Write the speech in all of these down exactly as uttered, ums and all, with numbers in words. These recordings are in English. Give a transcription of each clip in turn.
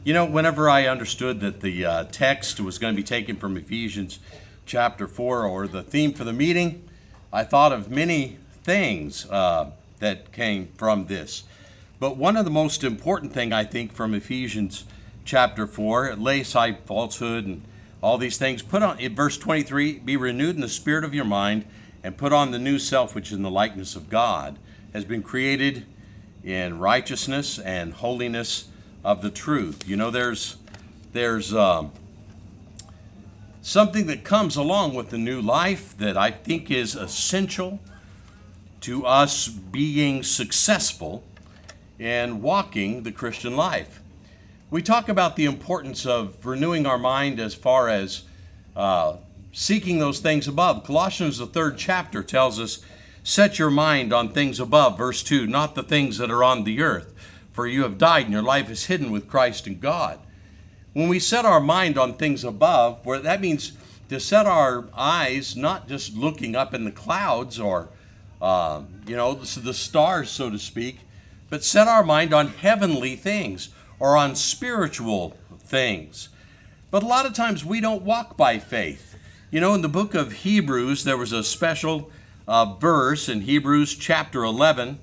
You know, whenever I understood that the uh, text was going to be taken from Ephesians chapter four, or the theme for the meeting, I thought of many things uh, that came from this. But one of the most important thing, I think, from Ephesians chapter four, lay aside falsehood and all these things. Put on, in verse twenty-three, be renewed in the spirit of your mind, and put on the new self, which is in the likeness of God, has been created in righteousness and holiness of the truth. You know, there's there's um, something that comes along with the new life that I think is essential to us being successful in walking the Christian life. We talk about the importance of renewing our mind as far as uh, seeking those things above. Colossians, the third chapter, tells us, set your mind on things above, verse two, not the things that are on the earth. For you have died, and your life is hidden with Christ in God. When we set our mind on things above, where that means to set our eyes not just looking up in the clouds or, uh, you know, the stars, so to speak, but set our mind on heavenly things or on spiritual things. But a lot of times we don't walk by faith. You know, in the book of Hebrews, there was a special uh, verse in Hebrews chapter eleven.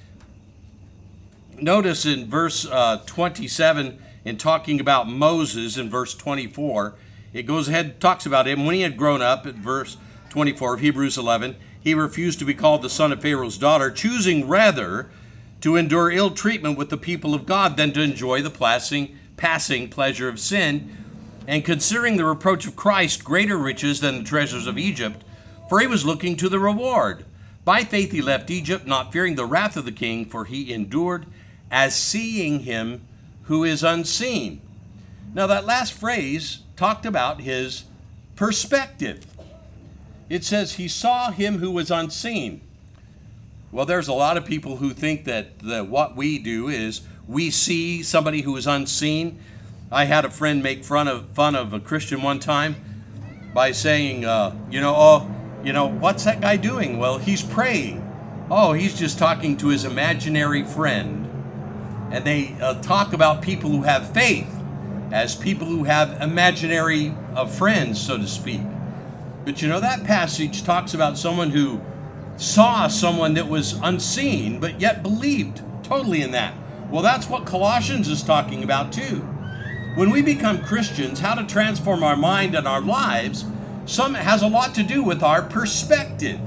Notice in verse uh, twenty-seven, in talking about Moses in verse twenty-four, it goes ahead and talks about him. When he had grown up, at verse twenty-four of Hebrews eleven, he refused to be called the son of Pharaoh's daughter, choosing rather to endure ill treatment with the people of God than to enjoy the passing, passing pleasure of sin, and considering the reproach of Christ greater riches than the treasures of Egypt, for he was looking to the reward. By faith he left Egypt, not fearing the wrath of the king, for he endured as seeing him who is unseen. Now that last phrase talked about his perspective. It says he saw him who was unseen. Well, there's a lot of people who think that, that what we do is we see somebody who is unseen. I had a friend make fun of fun of a Christian one time by saying, uh, you know, oh, you know, what's that guy doing? Well, he's praying. Oh, he's just talking to his imaginary friend. And they uh, talk about people who have faith as people who have imaginary uh, friends, so to speak. But you know, that passage talks about someone who saw someone that was unseen, but yet believed totally in that. Well, that's what Colossians is talking about too. When we become Christians, how to transform our mind and our lives, some has a lot to do with our perspective.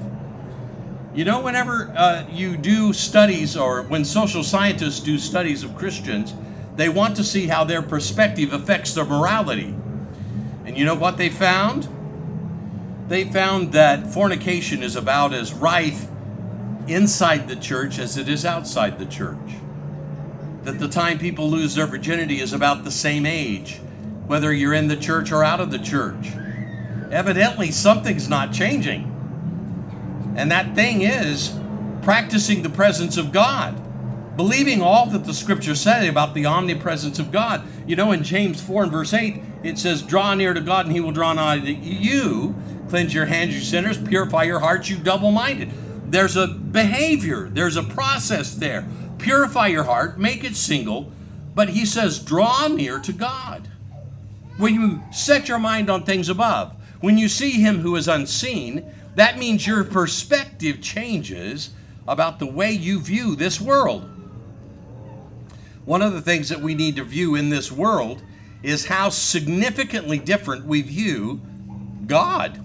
You know, whenever uh, you do studies, or when social scientists do studies of Christians, they want to see how their perspective affects their morality. And you know what they found? They found that fornication is about as rife inside the church as it is outside the church. That the time people lose their virginity is about the same age, whether you're in the church or out of the church. Evidently, something's not changing. And that thing is practicing the presence of God, believing all that the scriptures say about the omnipresence of God. You know, in James four and verse eight, it says, draw near to God and he will draw nigh to you. Cleanse your hands, you sinners. Purify your hearts, you double-minded. There's a behavior. There's a process there. Purify your heart, make it single. But he says, draw near to God. When you set your mind on things above, when you see him who is unseen, that means your perspective changes about the way you view this world. One of the things that we need to view in this world is how significantly different we view God.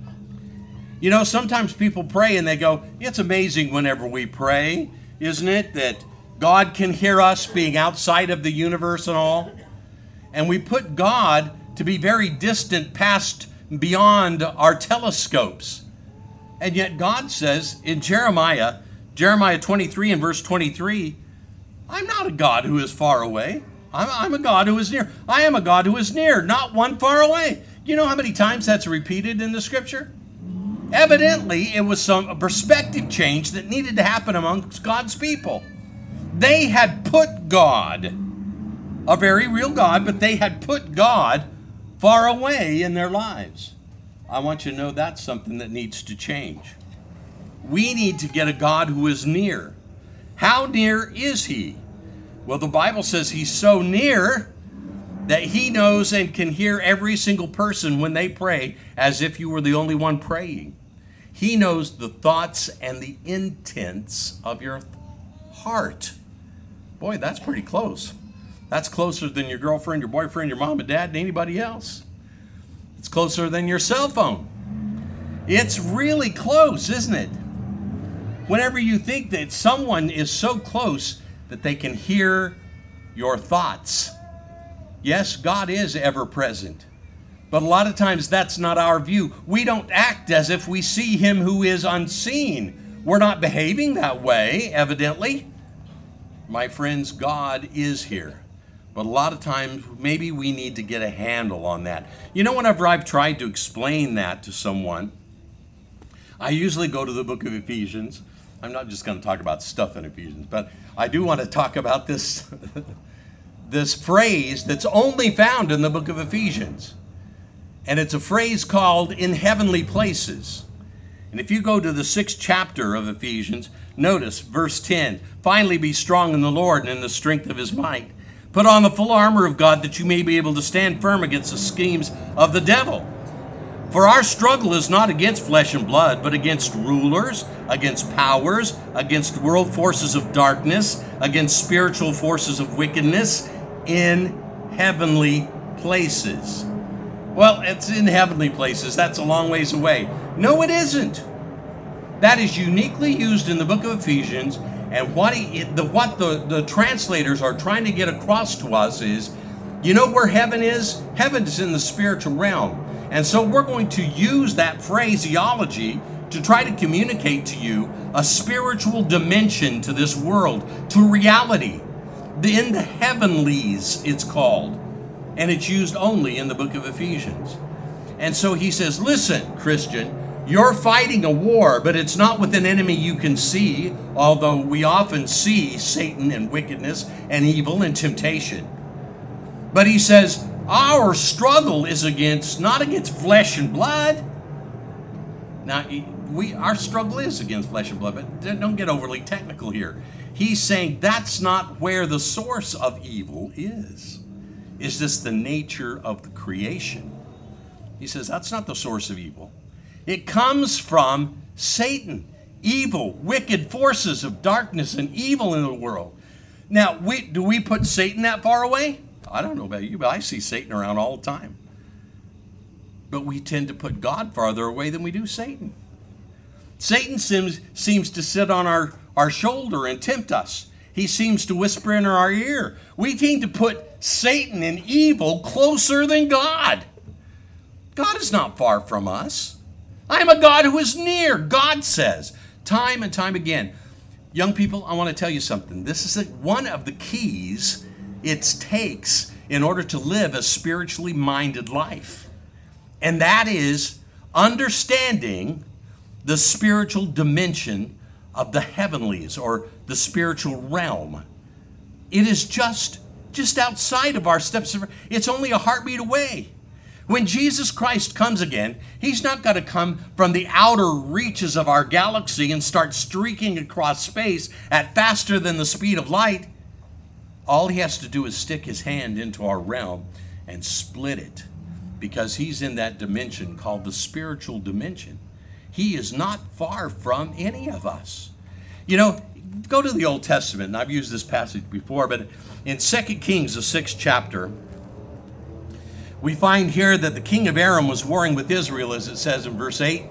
You know, sometimes people pray and they go, it's amazing whenever we pray, isn't it, that God can hear us being outside of the universe and all? And we put God to be very distant, past, beyond our telescopes. And yet God says in Jeremiah, Jeremiah twenty-three and verse twenty-three, I'm not a God who is far away. I'm, I'm a God who is near. I am a God who is near, not one far away. You know how many times that's repeated in the scripture? Evidently, it was some perspective change that needed to happen amongst God's people. They had put God, a very real God, but they had put God far away in their lives. I want you to know that's something that needs to change. We need to get a God who is near. How near is he? Well, the Bible says he's so near that he knows and can hear every single person when they pray as if you were the only one praying. He knows the thoughts and the intents of your heart. Boy, that's pretty close. That's closer than your girlfriend, your boyfriend, your mom and dad, and anybody else. It's closer than your cell phone. It's really close, isn't it? Whenever you think that someone is so close that they can hear your thoughts. Yes, God is ever present. But a lot of times that's not our view. We don't act as if we see him who is unseen. We're not behaving that way, evidently. My friends, God is here. But a lot of times, maybe we need to get a handle on that. You know, whenever I've tried to explain that to someone, I usually go to the book of Ephesians. I'm not just going to talk about stuff in Ephesians, but I do want to talk about this, this phrase that's only found in the book of Ephesians. And it's a phrase called in heavenly places. And if you go to the sixth chapter of Ephesians, notice verse ten, finally be strong in the Lord and in the strength of his might. Put on the full armor of God that you may be able to stand firm against the schemes of the devil. For our struggle is not against flesh and blood, but against rulers, against powers, against world forces of darkness, against spiritual forces of wickedness in heavenly places. Well, it's in heavenly places. That's a long ways away. No, it isn't. That is uniquely used in the book of Ephesians. And what, he, the, what the, the translators are trying to get across to us is, you know where heaven is? Heaven is in the spiritual realm. And so we're going to use that phraseology to try to communicate to you a spiritual dimension to this world, to reality. In the heavenlies, it's called. And it's used only in the book of Ephesians. And so he says, listen, Christian, you're fighting a war, but it's not with an enemy you can see, although we often see Satan and wickedness and evil and temptation. But he says, our struggle is against, not against flesh and blood. Now, we our struggle is against flesh and blood, but don't get overly technical here. He's saying that's not where the source of evil is. Is this the nature of the creation? He says that's not the source of evil. It comes from Satan, evil, wicked forces of darkness and evil in the world. Now, we, do we put Satan that far away? I don't know about you, but I see Satan around all the time. But we tend to put God farther away than we do Satan. Satan seems, seems to sit on our, our shoulder and tempt us. He seems to whisper in our ear. We tend to put Satan and evil closer than God. God is not far from us. I am a God who is near, God says, time and time again. Young people, I want to tell you something. This is one of the keys it takes in order to live a spiritually minded life. And that is understanding the spiritual dimension of the heavenlies or the spiritual realm. It is just, just outside of our steps. It's only a heartbeat away. When Jesus Christ comes again, he's not going to come from the outer reaches of our galaxy and start streaking across space at faster than the speed of light. All he has to do is stick his hand into our realm and split it, because he's in that dimension called the spiritual dimension. He is not far from any of us. You know, go to the Old Testament, and I've used this passage before, but in Second Kings, the sixth chapter, we find here that the king of Aram was warring with Israel, as it says in verse eight.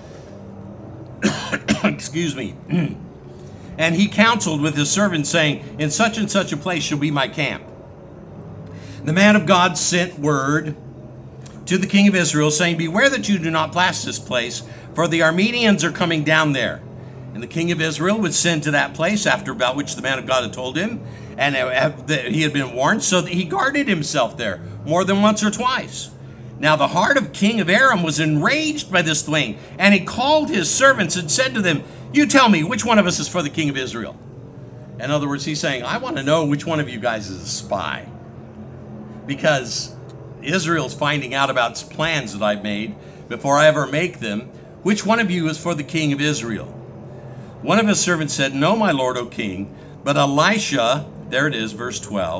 Excuse me. And he counseled with his servants, saying, in such and such a place shall be my camp. The man of God sent word to the king of Israel, saying, beware that you do not pass this place, for the Armenians are coming down there. And the king of Israel would send to that place, after about which the man of God had told him, and he had been warned, so that he guarded himself there more than once or twice. Now the heart of king of Aram was enraged by this thing, and he called his servants and said to them, you tell me, which one of us is for the king of Israel? In other words, he's saying, I want to know which one of you guys is a spy. Because Israel's finding out about plans that I've made before I ever make them. Which one of you is for the king of Israel? One of his servants said, no, my lord, O king. But Elisha, there it is, verse twelve,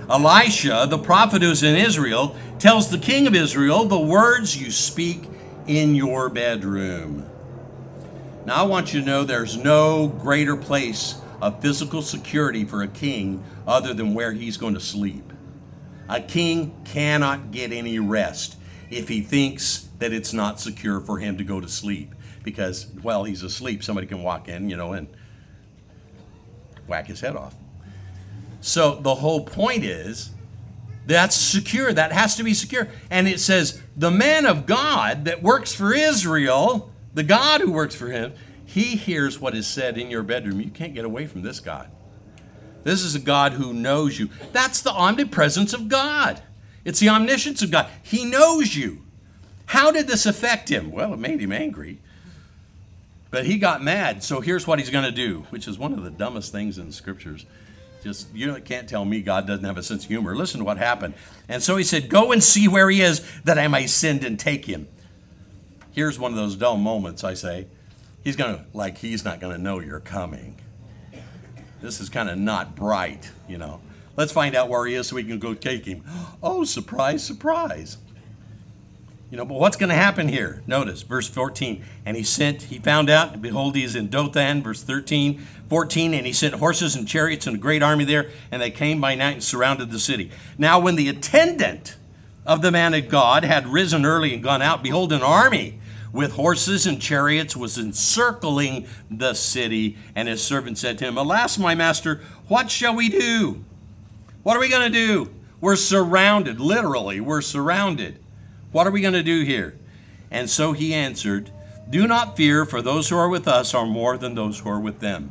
Elisha, the prophet who's in Israel, tells the king of Israel the words you speak in your bedroom. Now, I want you to know there's no greater place of physical security for a king other than where he's going to sleep. A king cannot get any rest if he thinks that it's not secure for him to go to sleep. Because while he's asleep, somebody can walk in, you know, and whack his head off. So the whole point is, that's secure. That has to be secure. And it says, the man of God that works for Israel, the God who works for him, he hears what is said in your bedroom. You can't get away from this God. This is a God who knows you. That's the omnipresence of God. It's the omniscience of God. He knows you. How did this affect him? Well, it made him angry. But he got mad, so here's what he's going to do, which is one of the dumbest things in the scriptures. Just, you can't tell me God doesn't have a sense of humor. Listen to what happened. And so he said, go and see where he is, that I may send and take him. Here's one of those dull moments, I say. He's going to, like, he's not going to know you're coming. This is kind of not bright, you know. Let's find out where he is so we can go take him. Oh, surprise, surprise. You know, but what's going to happen here? Notice, verse fourteen. And he sent, he found out, and behold, he is in Dothan, verse thirteen, fourteen, and he sent horses and chariots and a great army there, and they came by night and surrounded the city. Now, when the attendant of the man of God had risen early and gone out, behold, an army with horses and chariots was encircling the city. And his servant said to him, alas, my master, what shall we do? What are we going to do? We're surrounded, literally, we're surrounded. What are we going to do here? And so he answered, do not fear, for those who are with us are more than those who are with them.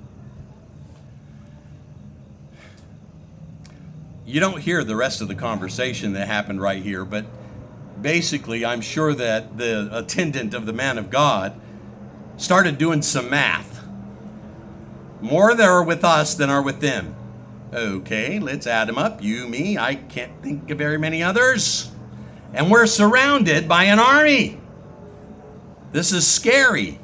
You don't hear the rest of the conversation that happened right here, but basically I'm sure that the attendant of the man of God started doing some math. More that are with us than are with them. Okay, let's add them up. You, me, I can't think of very many others. And we're surrounded by an army. This is scary.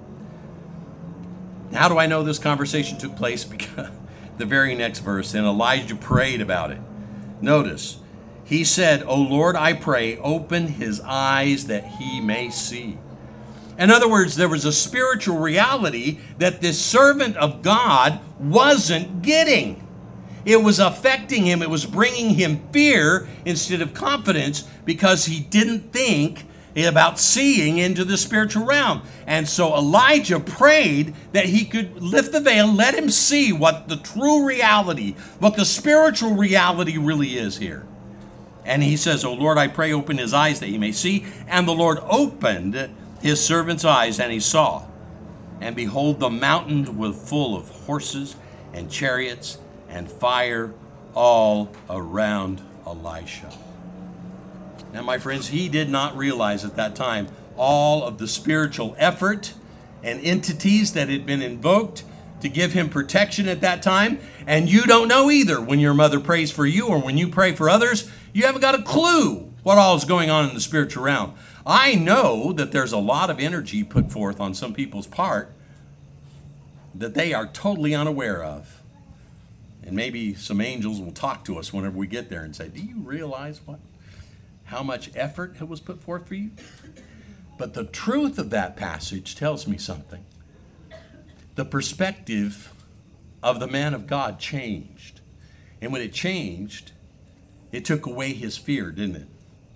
How do I know this conversation took place? Because the very next verse, and Elijah prayed about it. Notice, he said, O Lord, I pray, open his eyes that he may see. In other words, there was a spiritual reality that this servant of God wasn't getting. It was affecting him. It was bringing him fear instead of confidence because he didn't think about seeing into the spiritual realm. And so Elijah prayed that he could lift the veil, let him see what the true reality, what the spiritual reality really is here. And he says, O Lord, I pray, open his eyes that he may see. And the Lord opened his servant's eyes, and he saw. And behold, the mountain was full of horses and chariots and fire all around Elisha. Now, my friends, he did not realize at that time all of the spiritual effort and entities that had been invoked to give him protection at that time. And you don't know either when your mother prays for you or when you pray for others. You haven't got a clue what all is going on in the spiritual realm. I know that there's a lot of energy put forth on some people's part that they are totally unaware of. And maybe some angels will talk to us whenever we get there and say, do you realize what, how much effort was put forth for you? But the truth of that passage tells me something. The perspective of the man of God changed. And when it changed, it took away his fear, didn't it?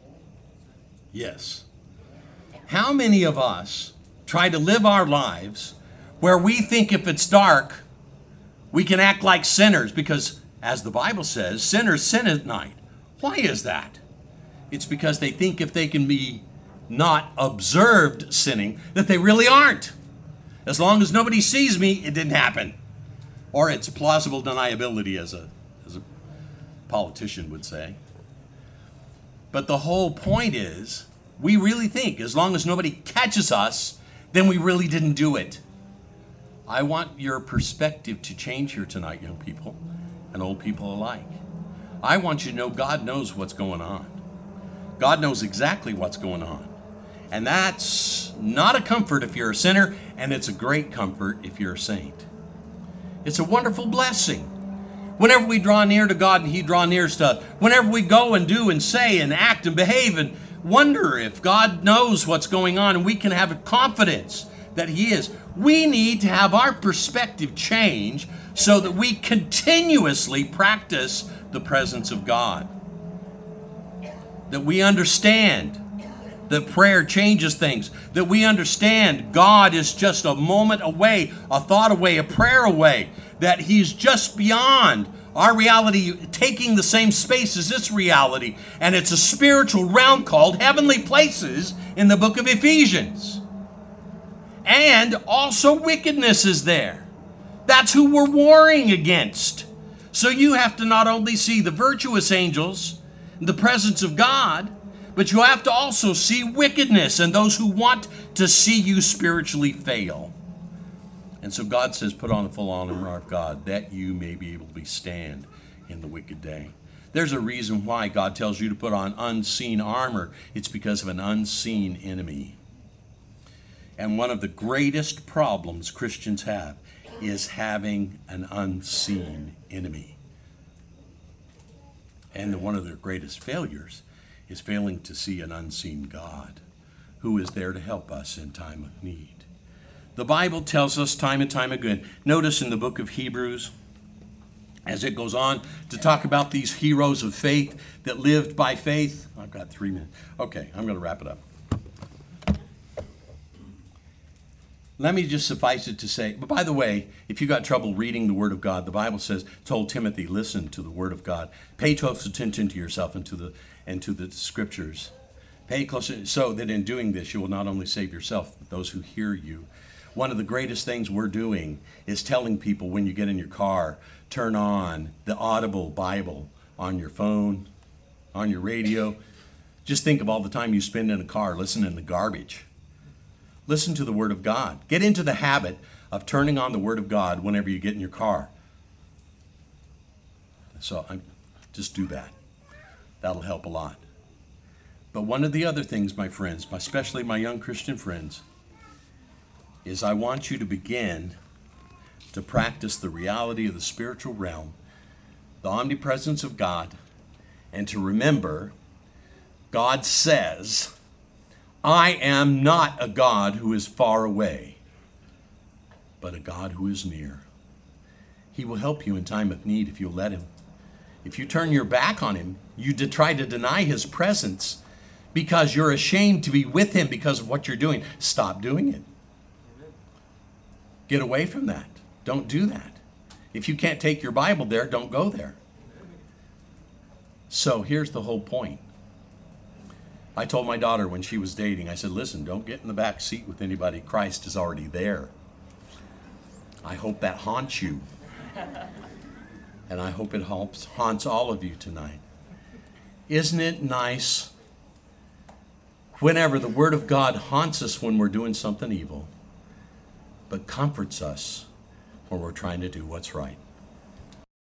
Yes. How many of us try to live our lives where we think if it's dark, we can act like sinners because, as the Bible says, sinners sin at night. Why is that? It's because they think if they can be not observed sinning, that they really aren't. As long as nobody sees me, it didn't happen. Or it's plausible deniability, as a, as a politician would say. But the whole point is, we really think as long as nobody catches us, then we really didn't do it. I want your perspective to change here tonight, young people and old people alike. I want you to know God knows what's going on. God knows exactly what's going on. And that's not a comfort if you're a sinner, and it's a great comfort if you're a saint. It's a wonderful blessing Whenever we draw near to God and he draw near to us. Whenever we go and do and say and act and behave and wonder if God knows what's going on and we can have confidence that he is. We need to have our perspective change so that we continuously practice the presence of God. That we understand that prayer changes things. That we understand God is just a moment away, a thought away, a prayer away. That he's just beyond our reality, taking the same space as this reality. And it's a spiritual realm called heavenly places in the book of Ephesians. And also wickedness is there. That's who we're warring against. So you have to not only see the virtuous angels, the presence of God, but you have to also see wickedness and those who want to see you spiritually fail. And so God says, put on the full armor of God, that you may be able to stand in the wicked day. There's a reason why God tells you to put on unseen armor. It's because of an unseen enemy. And one of the greatest problems Christians have is having an unseen enemy. And one of their greatest failures is failing to see an unseen God who is there to help us in time of need. The Bible tells us time and time again. Notice in the book of Hebrews, as it goes on to talk about these heroes of faith that lived by faith. I've got three minutes. Okay, I'm going to wrap it up. Let me just suffice it to say, but by the way, if you got trouble reading the Word of God, the Bible says, told Timothy, listen to the Word of God. Pay close attention to yourself and to the, and to the Scriptures. Pay close, so that in doing this, you will not only save yourself, but those who hear you. One of the greatest things we're doing is telling people when you get in your car, turn on the Audible Bible on your phone, on your radio. Just think of all the time you spend in a car listening to garbage. Listen to the Word of God. Get into the habit of turning on the Word of God whenever you get in your car. So I'm, just do that. That'll help a lot. But one of the other things, my friends, especially my young Christian friends, is I want you to begin to practice the reality of the spiritual realm, the omnipresence of God, and to remember God says, I am not a God who is far away, but a God who is near. He will help you in time of need if you'll let him. If you turn your back on him, you de- try to deny his presence because you're ashamed to be with him because of what you're doing. Stop doing it. Get away from that. Don't do that. If you can't take your Bible there, don't go there. So here's the whole point. I told my daughter when she was dating, I said, listen, don't get in the back seat with anybody. Christ is already there. I hope that haunts you. And I hope it helps, haunts all of you tonight. Isn't it nice whenever the Word of God haunts us when we're doing something evil, but comforts us when we're trying to do what's right?